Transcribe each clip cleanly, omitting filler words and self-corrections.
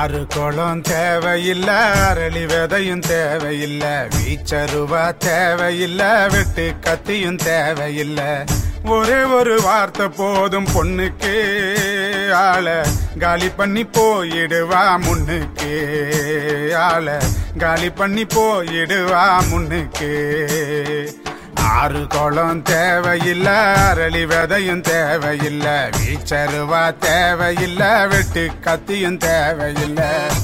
ஆறு குளம் தேவையில்ல, அரளி விதையும் தேவையில்ல, வீச்சருவா தேவையில்ல, வெட்டு கத்தியும் தேவையில்ல. ஒரே ஒரு வார்த்தை போதும் பொண்ணுக்கு, ஆள காலி பண்ணி போயிடுவா முன்னுக்கு, ஆள காலி பண்ணி போயிடுவா முன்னுக்கு. ஆறு குளம் தேவையில்ல, அரளி விதையும் தேவையில்ல, வீச்சருவா தேவையில்ல, வெட்டு கத்தியும் தேவையில்ல.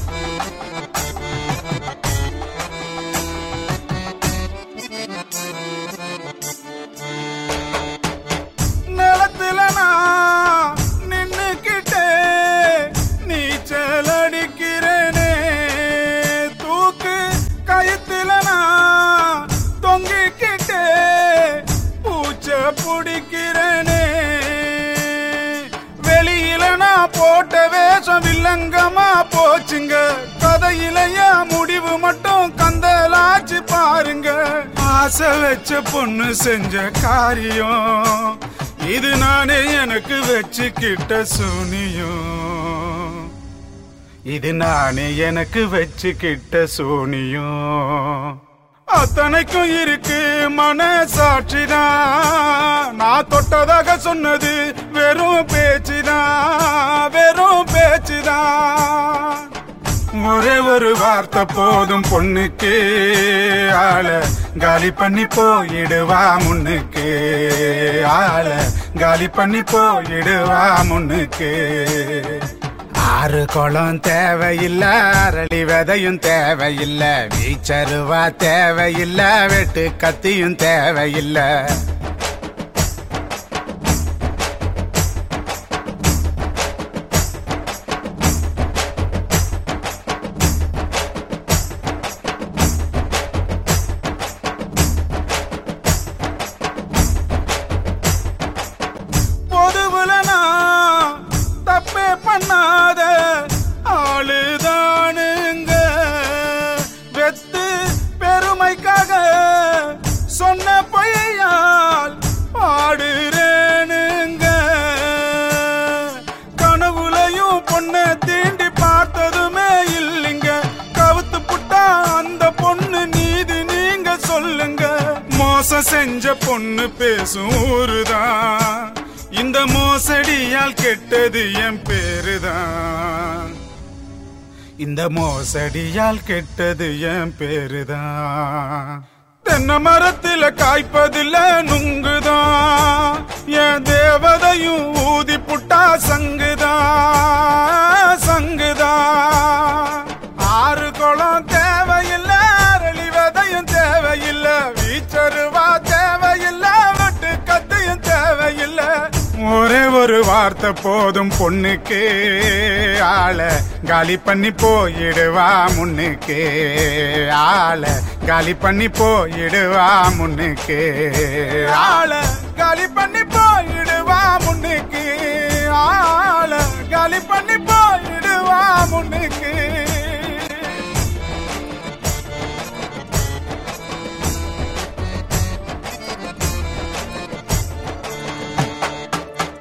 நிலத்துல நான் நின்னுக்கிட்டே நீச்சல் அடிக்கிறேனே, தூக்கு கயித்துல நான் தொங்கிக்கிட்டே பூச்ச பிடிக்கிறேனே. வெளியில நான் போட்ட வேஷம் வில்லங்கமா போச்சுங்க, கதையிலைய முடிவு மட்டும் கந்தலாச்சு பாருங்க. ஆசை வச்ச பொண்ணு செஞ்ச காரியம் இது, நானே எனக்கு வச்சுக்கிட்ட சூனியம், இது நானே எனக்கு வச்சுக்கிட்ட சூனியம். அத்தனைக்கும் இருக்கு மனசாட்சிதான், நான் தொட்டதாக சொன்னது வெறும் பேச்சுதான், வெறும் பேச்சுதான். ஒரே ஒரு வார்த்தை போதும் பொண்ணுக்கு, ஆள காலி பண்ணி போயிடுவா முன்னுக்கு, ஆள காலி பண்ணி போயிடுவா முன்னுக்கு. ஆறு குளம் தேவையில்ல, அரளி விதையும் தேவையில்ல, வீச்சருவா தேவையில்ல, வெட்டு கத்தியும் தேவையில்ல. பொதுவுல நான் தப்பே பண்ணாத ஆளுதானுங்க, வெத்து பெருமைக்காக சொன்ன பொய்யால் பாடுறேனுங்க. கனவுலையும் பொண்ணை தீண்டி பார்த்ததுமே இல்லைங்க, கவுத்து புட்டா அந்த பொண்ணு நீதி நீங்க சொல்லுங்க. மோசம் செஞ்ச பொண்ணு பேசும் ஊருதான், இந்த மோசடியால் கெட்டது என் பேருதான், இந்த மோசடியால் கெட்டது என் பேருதான். தென்னை மரத்துல காய்ப்பதில்ல நுங்குதான், என் தேவதையும் ஊதி புட்டா சங்குதான், சங்குதான். ஆறு குளம் தேவையில்ல, அரளி விதையும் தேவையில்ல, வீச்சருவா தேவையில்ல, வெட்டு கத்தியும் தேவையில்ல. ஒரே ஒரு வார்த்தை போதும் பொண்ணுக்கு, ஆள காலி பண்ணி போயிடுவா முன்னுக்கு, ஆள காலி பண்ணி போயிடுவா முன்னுக்கு, ஆள காலி பண்ணி போயிடுவா முன்னுக்கு, ஆள காலி பண்ணி போயிடுவா முன்னுக்கு.